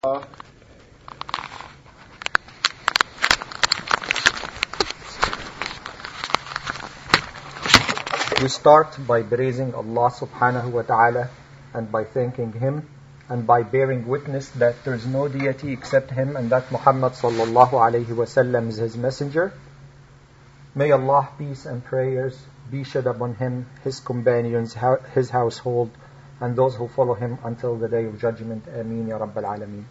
We start by praising Allah subhanahu wa ta'ala and by thanking Him and by bearing witness that there is no deity except Him and that Muhammad sallallahu alayhi wa sallam is His messenger. May Allah, peace and prayers be shed upon Him, His companions, His household, and those who follow Him until the day of judgment. Ameen ya Rabbal Alameen.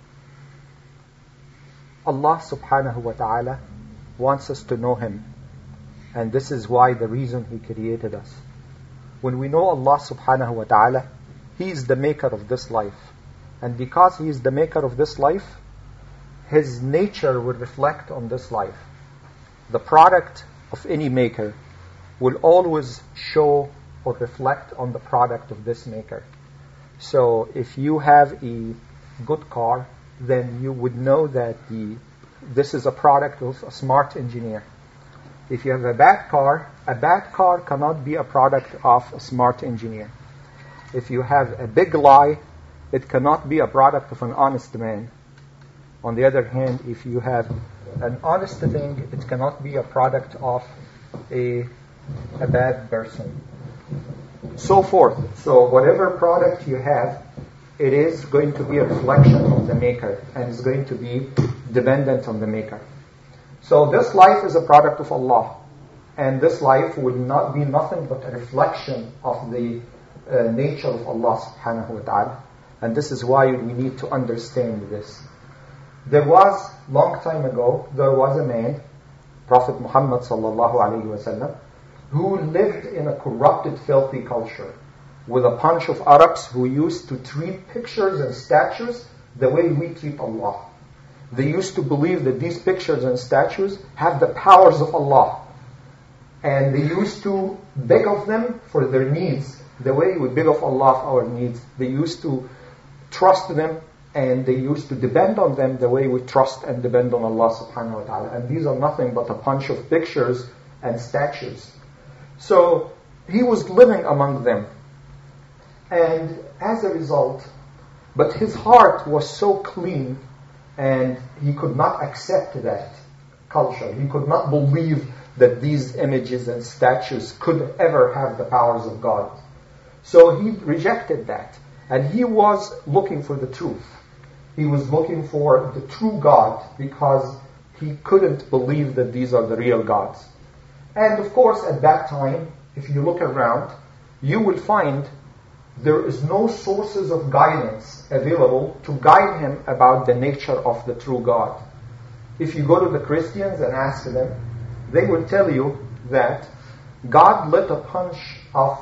Allah subhanahu wa ta'ala wants us to know Him. And this is why the reason He created us. When we know Allah subhanahu wa ta'ala, He is the maker of this life. And because He is the maker of this life, His nature will reflect on this life. The product of any maker will always show or reflect on the product of this maker. So if you have a good car, then you would know that this is a product of a smart engineer. If you have a bad car cannot be a product of a smart engineer. If you have a big lie, it cannot be a product of an honest man. On the other hand, if you have an honest thing, it cannot be a product of a bad person. So forth. So whatever product you have, it is going to be a reflection of the maker and is going to be dependent on the maker. So this life is a product of Allah, and this life will not be nothing but a reflection of the nature of Allah subhanahu wa ta'ala. And this is why we need to understand this. There was, long time ago, there was a man, Prophet Muhammad sallallahu alayhi wa sallam, who lived in a corrupted, filthy culture with a bunch of Arabs who used to treat pictures and statues the way we treat Allah. They used to believe that these pictures and statues have the powers of Allah. And they used to beg of them for their needs the way we beg of Allah for our needs. They used to trust them and they used to depend on them the way we trust and depend on Allah subhanahu wa ta'ala. And these are nothing but a bunch of pictures and statues. So he was living among them. And as a result, but his heart was so clean and he could not accept that culture. He could not believe that these images and statues could ever have the powers of God. So he rejected that. And he was looking for the truth. He was looking for the true God because he couldn't believe that these are the real gods. And of course, at that time, if you look around, you will find there is no sources of guidance available to guide him about the nature of the true God. If you go to the Christians and ask them, they will tell you that God lit a bunch of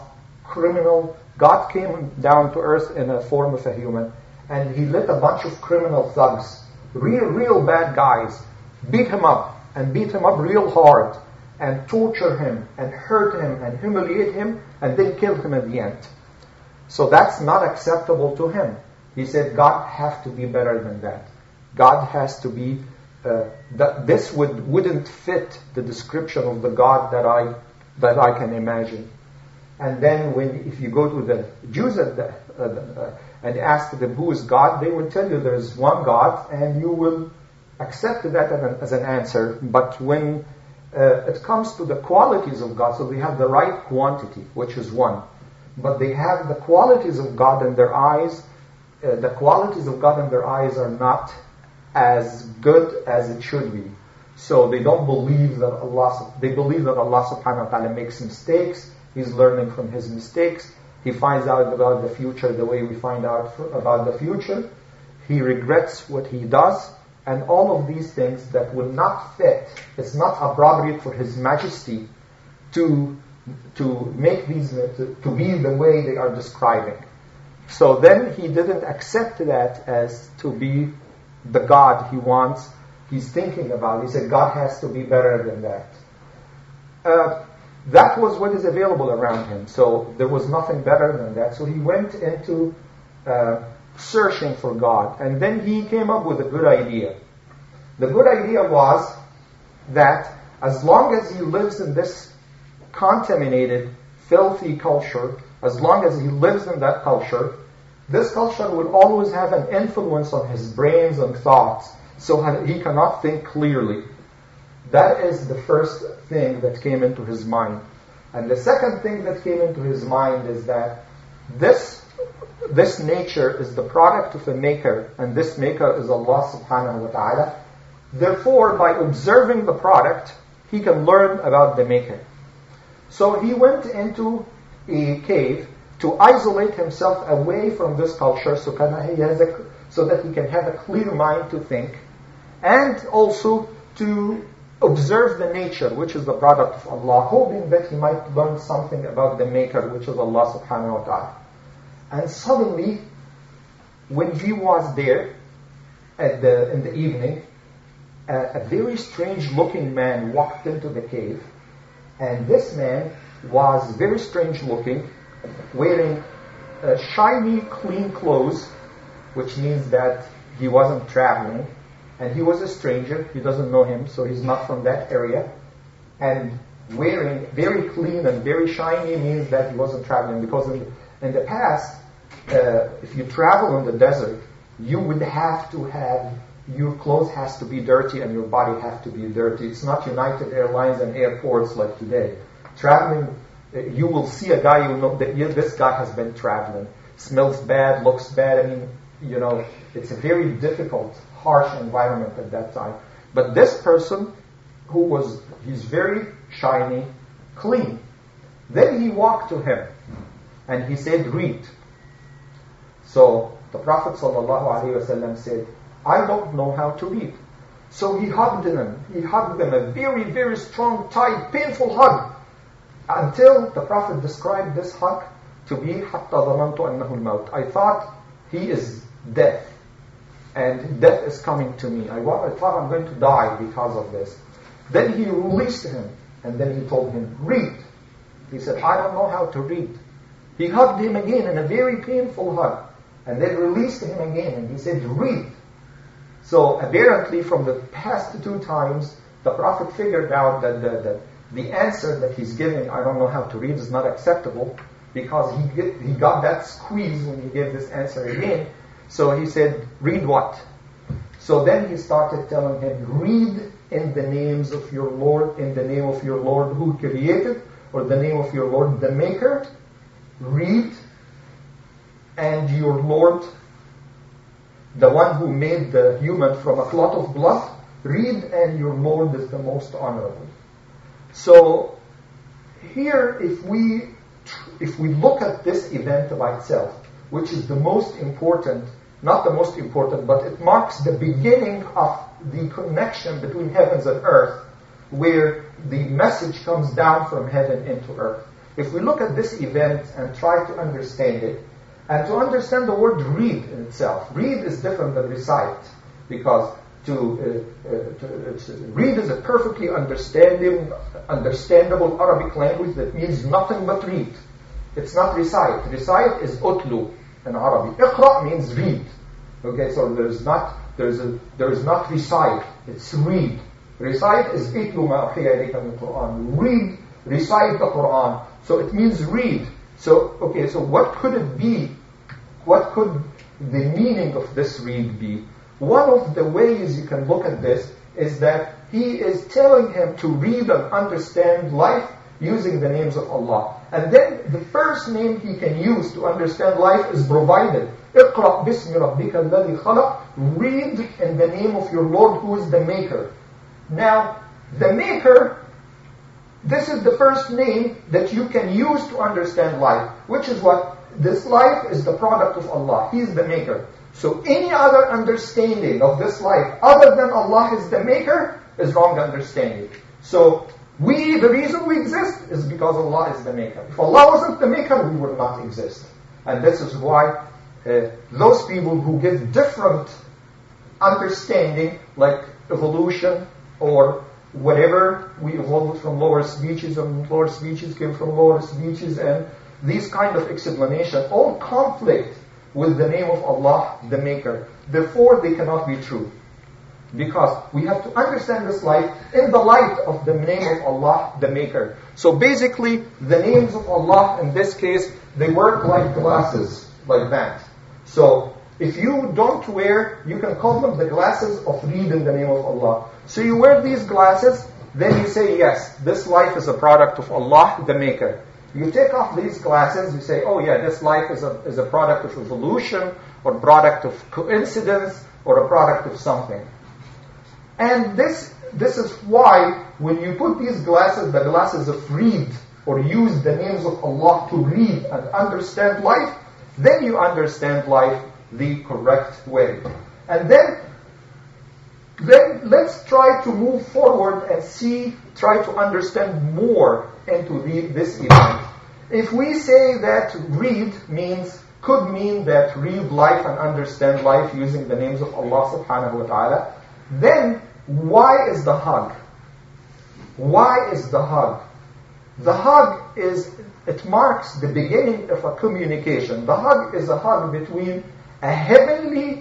God came down to earth in a form of a human, and He lit a bunch of criminal thugs, real bad guys, beat him up real hard, and torture him, and hurt him, and humiliate him, and then kill him at the end. So that's not acceptable to him. He said, God has to be better than that. God has to be, this wouldn't fit the description of the God that I can imagine. And then if you go to the Jews and ask them who is God, they will tell you there is one God, and you will accept that as an answer. But when it comes to the qualities of God, so they have the right quantity, which is one. But they have the qualities of God in their eyes. The qualities of God in their eyes are not as good as it should be. So they don't believe that they believe that Allah subhanahu wa ta'ala makes mistakes. He's learning from His mistakes. He finds out about the future the way we find out about the future. He regrets what he does. And all of these things that will not fit. It's not appropriate for His Majesty to make these, to be the way they are describing. So then he didn't accept that as to be the God he wants, he's thinking about. He said, God has to be better than that. That was what is available around him. So there was nothing better than that. So he went into searching for God. And then he came up with a good idea. The good idea was that as long as he lives in this contaminated, filthy culture, as long as he lives in that culture, this culture will always have an influence on his brains and thoughts, so he cannot think clearly. That is the first thing that came into his mind. And the second thing that came into his mind is that this nature is the product of a maker, and this maker is Allah subhanahu wa ta'ala. Therefore, by observing the product, he can learn about the maker. So he went into a cave to isolate himself away from this culture so that he can have a clear mind to think, and also to observe the nature, which is the product of Allah, hoping that he might learn something about the maker, which is Allah subhanahu wa ta'ala. And suddenly, when he was there in the evening, a very strange looking man walked into the cave, and this man was very strange looking, wearing shiny, clean clothes, which means that he wasn't traveling, and he was a stranger. He doesn't know him, so he's not from that area. And wearing very clean and very shiny means that he wasn't traveling, because in the past, if you travel in the desert, you would have to have, your clothes has to be dirty and your body has to be dirty. It's not United Airlines and airports like today. Traveling, you will see a guy, you know that this guy has been traveling. Smells bad, looks bad. I mean, it's a very difficult, harsh environment at that time. But this person, he's very shiny, clean. Then he walked to him and he said, read. So the Prophet ﷺ said, I don't know how to read. So he hugged him. He hugged him, a very, very strong, tight, painful hug. Until the Prophet described this hug to be حَتَّى ظَنَنْتُ أَنَّهُ الْمَوْتِ. I thought he is death. And death is coming to me. I thought I'm going to die because of this. Then he released him. And then he told him, read. He said, I don't know how to read. He hugged him again in a very painful hug. And then released him again. And he said, read. So apparently from the past 2 times, the Prophet figured out that the answer that he's giving, I don't know how to read, is not acceptable, because he got that squeeze when he gave this answer again. So he said, read what? So then he started telling him, read in the names of your Lord, in the name of your Lord who created, or the name of your Lord the Maker. Read, and your Lord, the one who made the human from a clot of blood. Read, and your Lord is the most honorable. So here, if we look at this event by itself, which is the most important, not the most important, but it marks the beginning of the connection between heavens and earth, where the message comes down from heaven into earth. If we look at this event and try to understand it, and to understand the word read in itself, read is different than recite, because to read is a perfectly understandable Arabic language that means nothing but read. It's not recite. Recite is utlu in Arabic. Iqra means read. Okay, so there is not recite. It's read. Recite is itlu ma uhiya ilayka min Quran. Read, recite the Quran. So it means read. So what could it be? What could the meaning of this read be? One of the ways you can look at this is that he is telling him to read and understand life using the names of Allah. And then the first name he can use to understand life is provided. اقرأ باسم ربك الذي خلق. Read in the name of your Lord who is the Maker. Now, the Maker, this is the first name that you can use to understand life, which is what? This life is the product of Allah. He is the Maker. So any other understanding of this life other than Allah is the Maker is wrong understanding. So the reason we exist is because Allah is the Maker. If Allah wasn't the Maker, we would not exist. And this is why those people who give different understanding, like evolution or whatever, we evolved from lower species and lower species came from lower species, and these kind of explanation all conflict with the name of Allah, the Maker. Therefore, they cannot be true. Because we have to understand this life in the light of the name of Allah, the Maker. So basically, the names of Allah, in this case, they work like glasses, like that. So if you don't wear, you can call them the glasses of read in the name of Allah. So you wear these glasses, then you say, yes, this life is a product of Allah, the Maker. You take off these glasses, you say, oh yeah, this life is a product of evolution, or product of coincidence, or a product of something. And this is why when you put these glasses, the glasses of read, or use the names of Allah to read and understand life, then you understand life the correct way. And then let's try to move forward and try to understand more into this event. If we say that read could mean that read life and understand life using the names of Allah subhanahu wa ta'ala, then why is the hug? Why is the hug? The hug it marks the beginning of a communication. The hug is a hug between a heavenly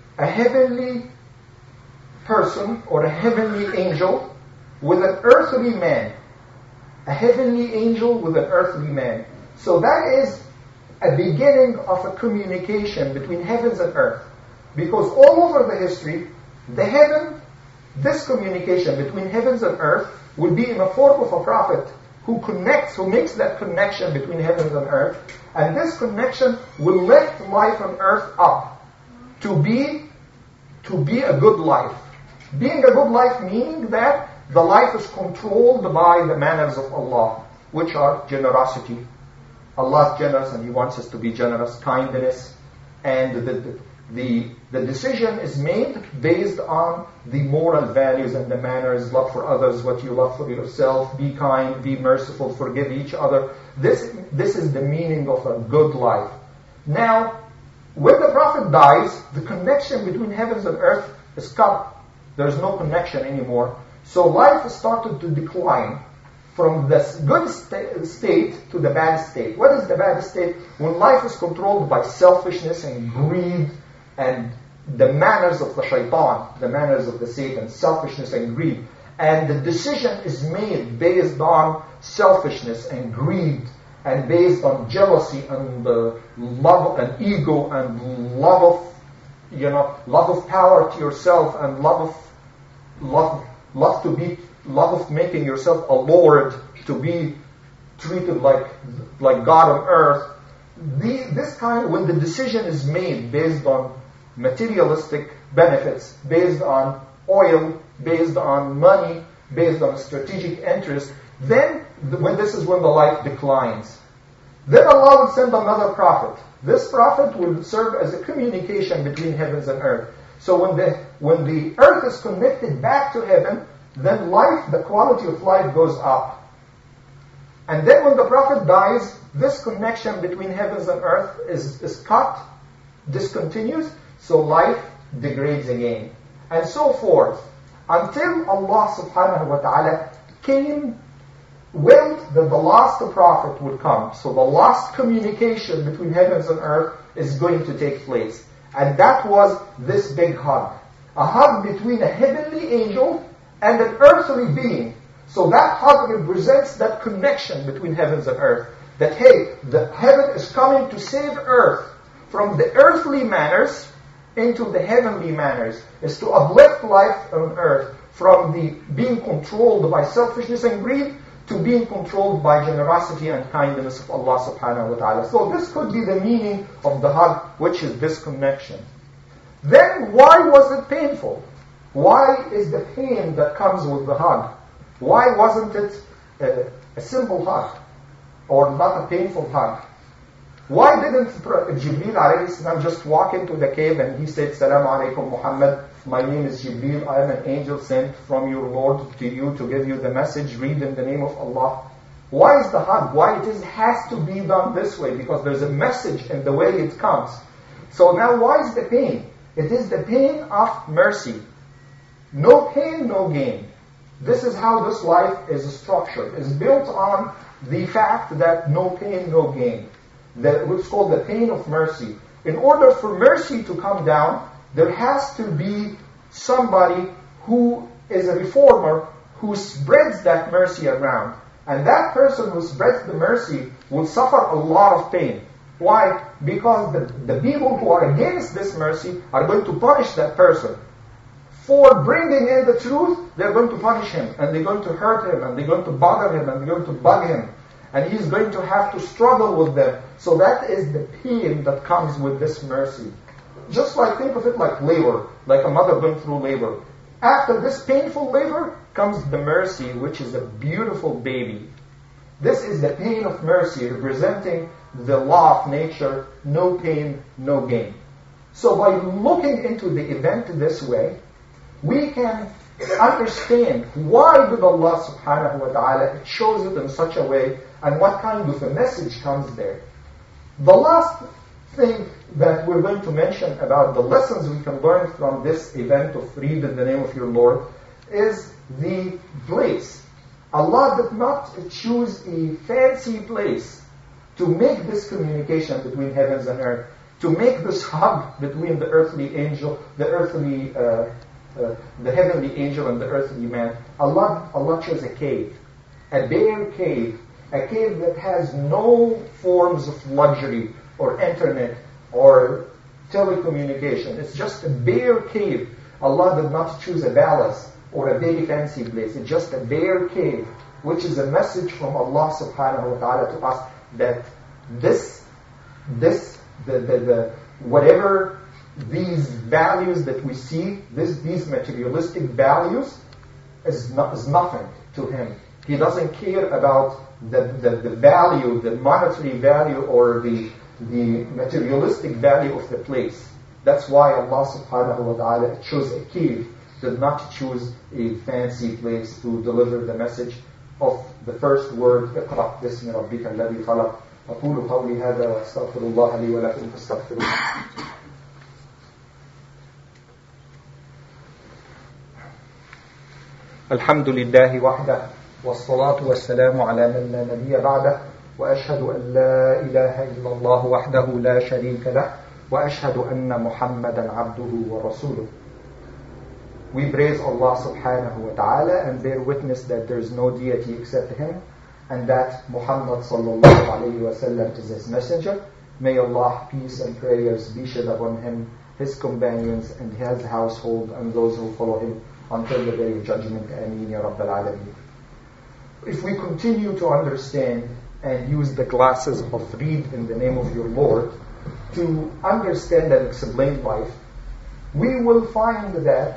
person or a heavenly angel with an earthly man. A heavenly angel with an earthly man. So that is a beginning of a communication between heavens and earth. Because all over the history, this communication between heavens and earth will be in the form of a prophet who makes that connection between heavens and earth. And this connection will lift life on earth up to be a good life. Being a good life meaning that the life is controlled by the manners of Allah, which are generosity. Allah is generous and He wants us to be generous, kindness, and the decision is made based on the moral values and the manners, love for others, what you love for yourself, be kind, be merciful, forgive each other. This is the meaning of a good life. Now, when the Prophet dies, the connection between heavens and earth is cut. There's no connection anymore. So life started to decline from the good state to the bad state. What is the bad state? When life is controlled by selfishness and greed and the manners of the shaitan, the manners of the Satan, selfishness and greed. And the decision is made based on selfishness and greed and based on jealousy and love and ego and love of power to yourself and love of making yourself a lord, to be treated like God on earth. When the decision is made based on materialistic benefits, based on oil, based on money, based on strategic interest, then when the life declines. Then Allah will send another prophet. This prophet will serve as a communication between heavens and earth. So when the earth is connected back to heaven, then the quality of life goes up. And then when the prophet dies, this connection between heavens and earth is cut, discontinues, so life degrades again. And so forth. Until Allah subhanahu wa ta'ala willed that the last prophet would come. So the last communication between heavens and earth is going to take place. And that was this big hug. A hug between a heavenly angel and an earthly being. So that hug represents that connection between heavens and earth. That, hey, the heaven is coming to save earth from the earthly manners into the heavenly manners. Is to uplift life on earth from being controlled by selfishness and greed to being controlled by generosity and kindness of Allah subhanahu wa ta'ala. So this could be the meaning of the hug, which is this connection. Then why was it painful? Why is the pain that comes with the hug? Why wasn't it a simple hug or not a painful hug? Why didn't Jibreel alayhi salam just walk into the cave and he said, Salaam alaikum Muhammad, my name is Jibreel, I am an angel sent from your Lord to you to give you the message, read in the name of Allah. Why is the hug? Why it has to be done this way? Because there's a message in the way it comes. So now why is the pain? It is the pain of mercy. No pain, no gain. This is how this life is structured. It's built on the fact that no pain, no gain. What's called the pain of mercy. In order for mercy to come down, there has to be somebody who is a reformer who spreads that mercy around. And that person who spreads the mercy will suffer a lot of pain. Why? Because the people who are against this mercy are going to punish that person. For bringing in the truth, they're going to punish him, and they're going to hurt him, and they're going to bother him, and they're going to bug him. And he's going to have to struggle with them. So that is the pain that comes with this mercy. Just like, think of it like labor, like a mother going through labor. After this painful labor comes the mercy, which is a beautiful baby. This is the pain of mercy, representing the law of nature, no pain, no gain. So by looking into the event this way, we can understand why did Allah subhanahu wa ta'ala chose it in such a way, and what kind of a message comes there. The last thing that we're going to mention about the lessons we can learn from this event of read in the name of your Lord is the place. Allah did not choose a fancy place to make this communication between heavens and earth, to make this hug between the earthly angel, the heavenly angel and the earthly man. Allah chose a cave, a bare cave, a cave that has no forms of luxury or internet or telecommunication. It's just a bare cave. Allah did not choose a palace or a very fancy place. It's just a bare cave, which is a message from Allah subhanahu wa ta'ala to us that whatever these values that we see, these materialistic values, is nothing to Him. He doesn't care about the value, the monetary value, or the materialistic value of the place. That's why Allah subhanahu wa ta'ala chose a cave, did not choose a fancy place to deliver the message of the first word, اقرأ باسم ربك الذي خلق. أقول قولي هذا وأستغفر الله لي ولكم فاستغفروه. الحمد لله وحده والصلاة والسلام على من لا نبي بعده وأشهد أن لا إله إلا الله وحده لا شريك له وأشهد أن محمدا عبده ورسوله. We praise Allah subhanahu wa ta'ala and bear witness that there is no deity except Him, and that Muhammad sallallahu alayhi wa sallam is His messenger. May Allah, peace and prayers be shed upon him, his companions and his household, and those who follow him until the day of judgment. Ameen ya Rabbal Alameen. If we continue to understand and use the glasses of read in the name of your Lord to understand and explain life, we will find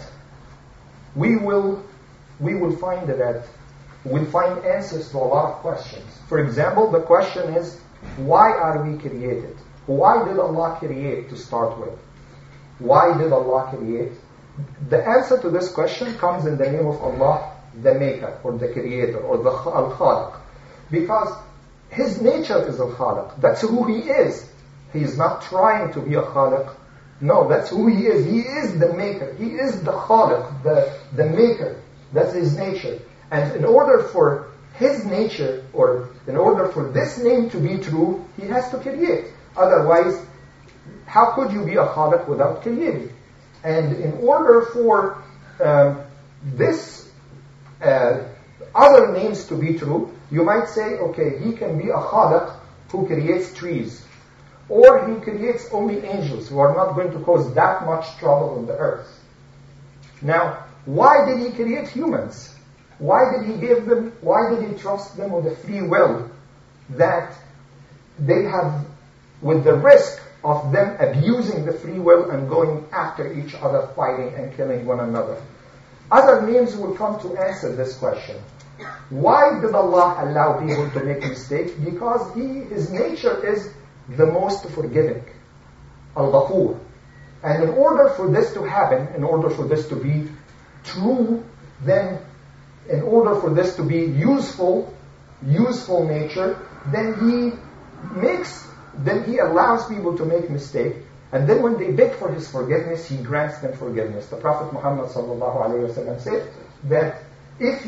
answers to a lot of questions. For example, the question is, why are we created? Why did Allah create to start with? Why did Allah create? The answer to this question comes in the name of Allah, the Maker, or the Creator, or the Al-Khaliq. Because His nature is Al-Khaliq. That's who He is. He is not trying to be a Khaliq. No, that's who He is. He is the Maker. He is the Khaliq, the Maker. That's His nature. And in order for His nature, or in order for this name to be true, He has to create. Otherwise, how could you be a Khaliq without creating? And in order for this other names to be true, you might say, okay, He can be a Khaliq who creates trees. Or He creates only angels who are not going to cause that much trouble on the earth. Now, why did He create humans? Why did He trust them with a free will that they have, with the risk of them abusing the free will and going after each other, fighting and killing one another? Other names will come to answer this question. Why did Allah allow people to make mistakes? Because His nature is the most forgiving, Al-Ghafur. And in order for this to happen, in order for this to be true, then in order for this to be useful nature, then He allows people to make mistakes, and then when they beg for His forgiveness, He grants them forgiveness. The Prophet Muhammad sallallahu alaihi wasallam said that if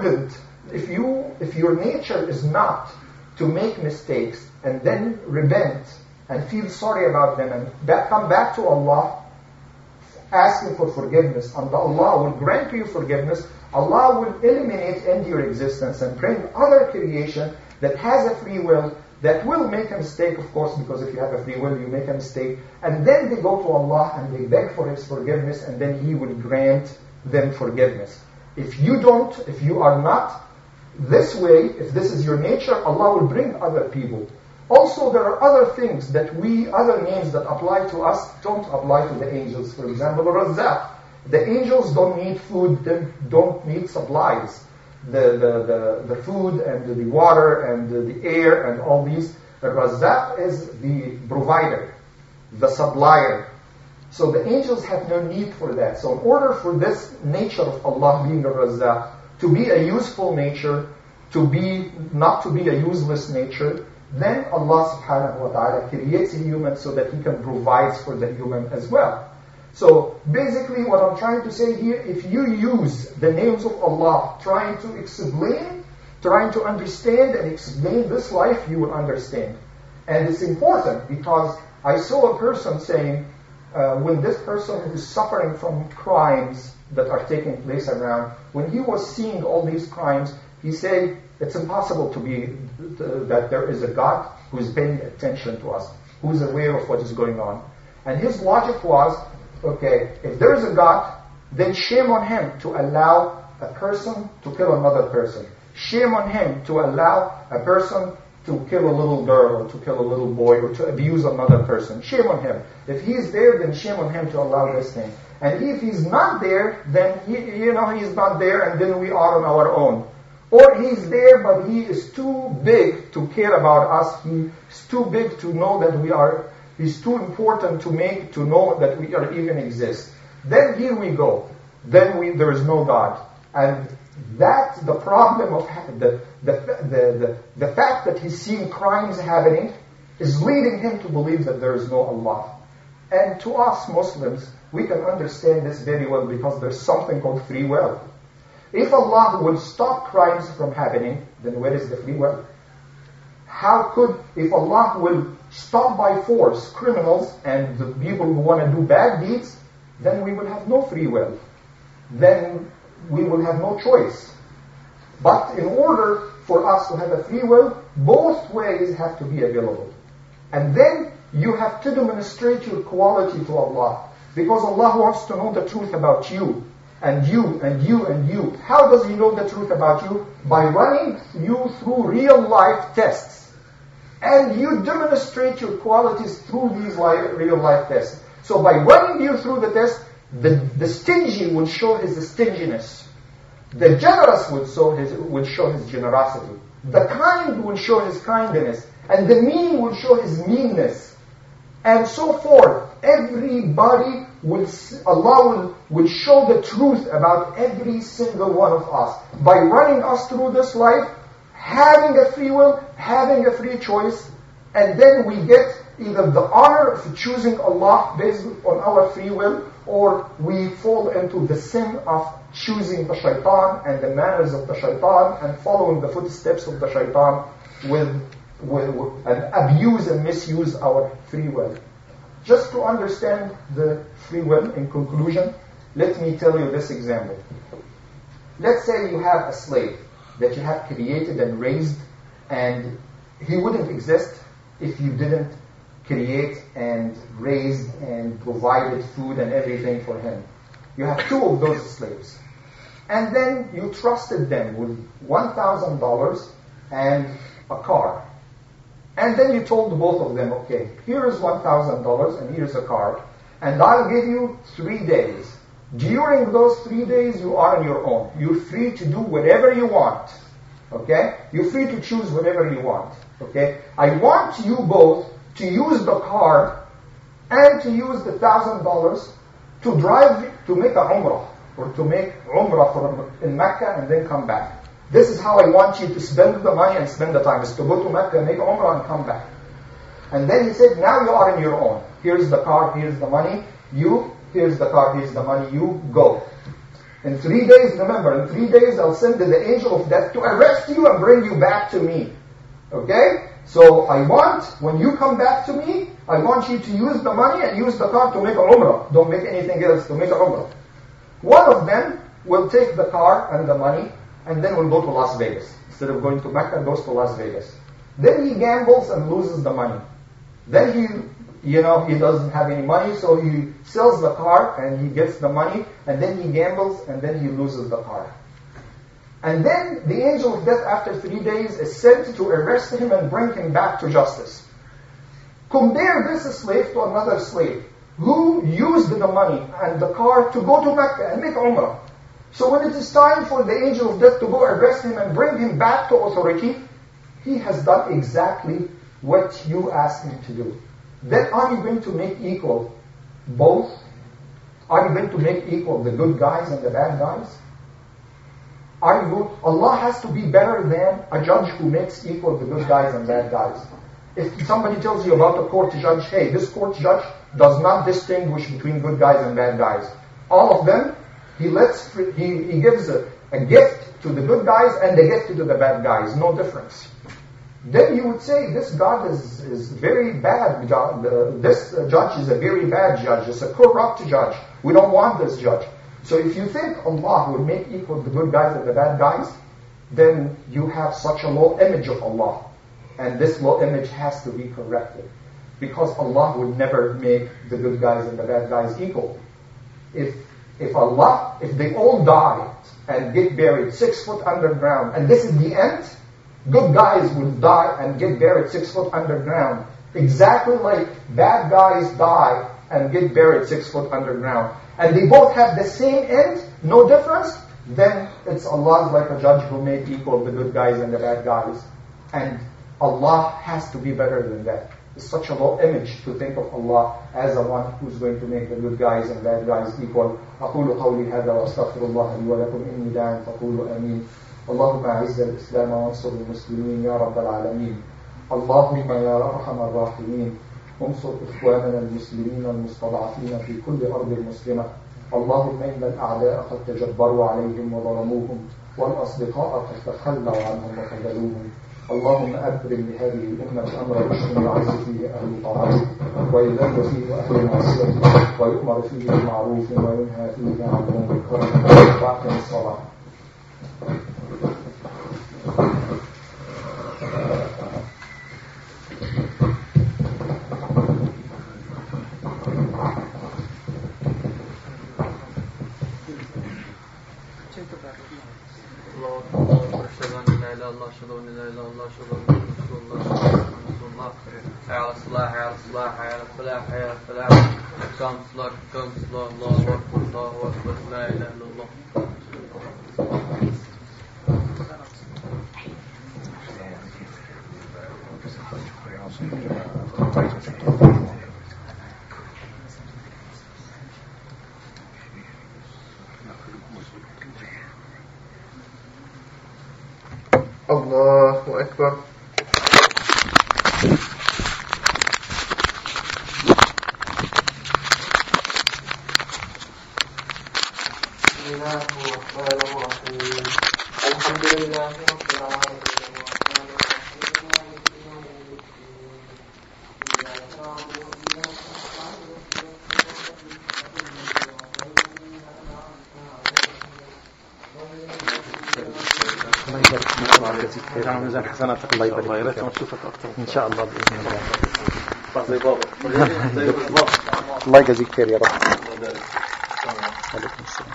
your nature is not to make mistakes and then repent and feel sorry about them and come back to Allah asking for forgiveness, and Allah will grant you forgiveness, Allah will eliminate into your existence and bring other creation that has a free will, that will make a mistake, of course, because if you have a free will, you make a mistake. And then they go to Allah and they beg for His forgiveness, and then He will grant them forgiveness. If you don't, if you are not this way, if this is your nature, Allah will bring other people. Also, there are other things that other names that apply to us don't apply to the angels. For example, Razzaq. The angels don't need food, they don't need supplies. The food and the water and the air and all these. The Razzaq is the provider, the supplier. So the angels have no need for that. So in order for this nature of Allah being a Razzaq to be a useful nature, not to be a useless nature, then Allah subhanahu wa ta'ala creates a human so that He can provide for the human as well. So basically what I'm trying to say here, if you use the names of Allah trying to explain, trying to understand and explain this life, you will understand. And it's important because I saw a person saying, when this person who is suffering from crimes that are taking place around, when he was seeing all these crimes, he said, it's impossible to be that there is a God who is paying attention to us, who is aware of what is going on. And his logic was, okay, if there is a God, then shame on him to allow a person to kill another person. Shame on him to allow a person to kill a little girl or to kill a little boy or to abuse another person. Shame on him. If he's there, then shame on him to allow this thing. And if he's not there, then he's not there, and then we are on our own. Or he's there, but he is too big to care about us. He's too big to know that we are. He's too important to know that we are even exist. Then here we go. Then there is no God, and that's the problem of the fact that he's seeing crimes happening is leading him to believe that there is no Allah. And to us Muslims, we can understand this very well because there's something called free will. If Allah will stop crimes from happening, then where is the free will? If Allah will stop by force criminals and the people who want to do bad deeds, then we will have no free will. Then we will have no choice. But in order for us to have a free will, both ways have to be available. And then you have to demonstrate your quality to Allah. Because Allah wants to know the truth about you. And you, and you, and you. How does He know the truth about you? By running you through real life tests. And you demonstrate your qualities through these real life tests. So by running you through the test, the stingy will show his stinginess. The generous will show his generosity. The kind will show his kindness. And the mean will show his meanness. And so forth. Everybody Allah will show the truth about every single one of us. By running us through this life, having a free will, having a free choice, and then we get either the honor of choosing Allah based on our free will, or we fall into the sin of choosing the shaitan and the manners of the shaitan and following the footsteps of the shaitan and abuse and misuse our free will. Just to understand the free will, in conclusion, let me tell you this example. Let's say you have a slave that you have created and raised, and he wouldn't exist if you didn't create and raise and provided food and everything for him. You have two of those slaves. And then you trusted them with $1,000 and a car. And then you told both of them, okay, here is $1,000 and here's a car, and I'll give you 3 days. During those 3 days, you are on your own. You're free to do whatever you want. Okay? You're free to choose whatever you want. Okay? I want you both to use the car and to use the $1,000 to drive to make a Umrah, or to make Umrah in Mecca and then come back. This is how I want you to spend the money and spend the time, is to go to Mecca, make Umrah and come back. And then he said, now you are on your own. Here's the car, here's the money. Here's the car, here's the money. You go. In 3 days, remember, in 3 days I'll send the angel of death to arrest you and bring you back to me. Okay? So when you come back to me, I want you to use the money and use the car to make a Umrah. Don't make anything else, to make a Umrah. One of them will take the car and the money, and then we'll go to Las Vegas. Instead of going to Mecca, goes to Las Vegas. Then he gambles and loses the money. Then he doesn't have any money, so he sells the car and he gets the money, and then he gambles and then he loses the car. And then the angel of death after 3 days is sent to arrest him and bring him back to justice. Compare this slave to another slave who used the money and the car to go to Mecca and make Umrah. So when it is time for the angel of death to go arrest him and bring him back to authority, he has done exactly what you asked him to do. Then are you going to make equal both? Are you going to make equal the good guys and the bad guys? Allah has to be better than a judge who makes equal the good guys and bad guys. If somebody tells you about a court judge, hey, this court judge does not distinguish between good guys and bad guys. All of them, he gives a gift to the good guys and a gift to the bad guys, no difference. Then you would say, this God is very bad. This judge is a very bad judge. It's a corrupt judge. We don't want this judge. So if you think Allah will make equal the good guys and the bad guys, then you have such a low image of Allah. And this low image has to be corrected. Because Allah would never make the good guys and the bad guys equal. If they all die and get buried 6 foot underground, and this is the end, good guys will die and get buried 6 foot underground. Exactly like bad guys die and get buried 6 foot underground. And they both have the same end, no difference, then it's Allah like a judge who made equal the good guys and the bad guys. And Allah has to be better than that. It's such a low image to think of Allah as the one who's going to make the good guys and bad guys equal. أقول قولي هذا وأستغفر الله لي ولكم إني داع فقولوا آمين. اللهم أعز الإسلام وانصر المسلمين يا رب العالمين. اللهم يا أرحم الراحمين انصر إخواننا المسلمين المستضعفين في كل أرض مسلمة. اللهم إن الأعداء قد تجبروا عليهم وظلموهم والأصدقاء قد تخلوا عنهم وخذلوهم. اللهم أبرم لهذه الأمة أمر رشد يعز فيه أهل طاعتك ويذل فيه أهل معصيتك ويؤمر فيه بالمعروف وينهى فيه عن المنكر وأقم الصلاة. الله أكبر. الحمد لله رب العالمين. حسناتك الله يبارك نشوفك اكثر ان شاء الله باذن الله. الله يجزيك خير يا رب. عليكم السلام.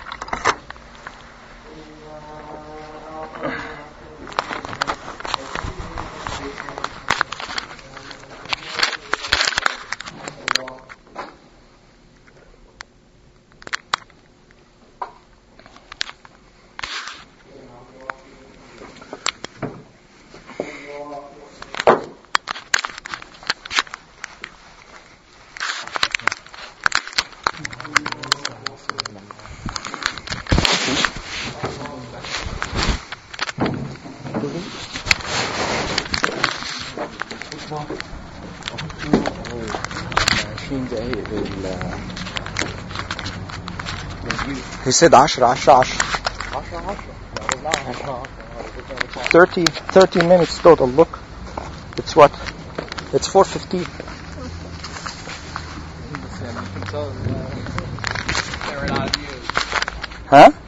He said 10. 30 minutes total. Look, it's what? It's 4:15. Huh?